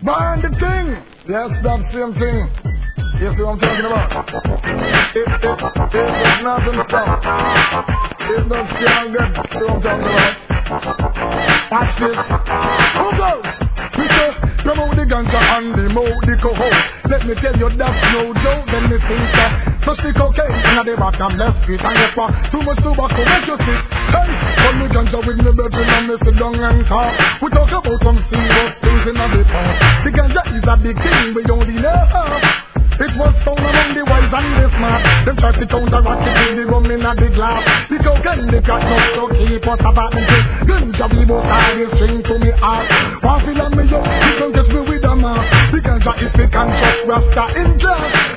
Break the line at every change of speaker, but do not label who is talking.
Burn the thing. Yes, that same thing. You see what I'm talking about? It does nothing stop. It does can't get. See what I'm talking about? Watch this. Who goes? Mister, promote the ganja and the mouth the coho. Let me tell you that's no joke. Then me think that push the cocaine in the bottom left feet and get for too much tobacco make you sick. Hey, come me ganja with me brethren and me sit down and talk. We talk about some serious things in the past. The ganja is a big thing we only know. It was found among the wise and the smart. Them try to counteract it with the rum in a big glass. The cocaine they got no to keep us apart and say ganja we both are the string to me heart. One feel on me yo, you can get me with a mask. The ganja is the conscious rasta in class.